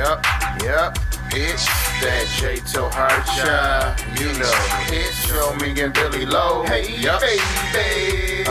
Yep. It's that J Toharcha, you know. It's Joe Ming and Billy Lowe. Hey, baby.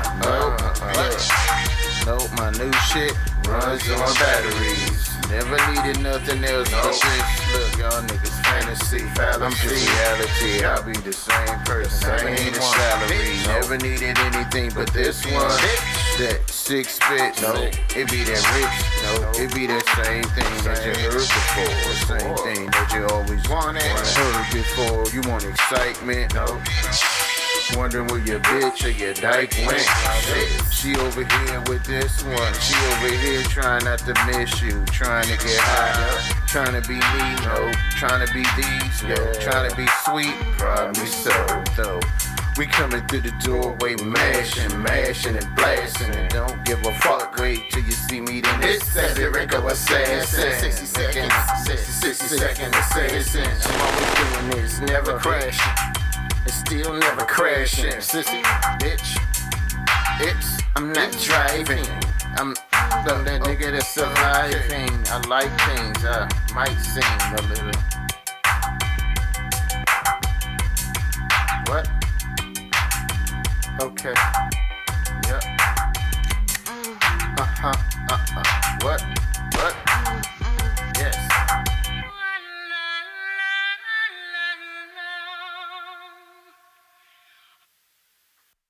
No, my new shit runs on batteries. Never needed nothing else but this. Look, y'all niggas fantasy. I'm just reality. I'll be the same person. Never needed salary. Never needed anything but this one. That 6 bits. No, it be that rich. No, it be that same thing that you heard before. The same thing that you always wanted. Heard before. You want excitement? No. Wondering where your bitch or your dyke went. She over here with this one. She over here trying not to miss you. Trying to get high. Trying to be me, no. Trying to be these, no. Trying to be sweet, probably so, though. We coming through the doorway, mashing and blasting. And don't give a fuck, wait till you see me then. It's that Rico assassin. 60 seconds assassin. I'm always doing this, never crashing. And still never crashing. Sissy, bitch, I'm not driving. I'm that nigga that's surviving. I like things, I might sing a little. What? Okay. Yep. What?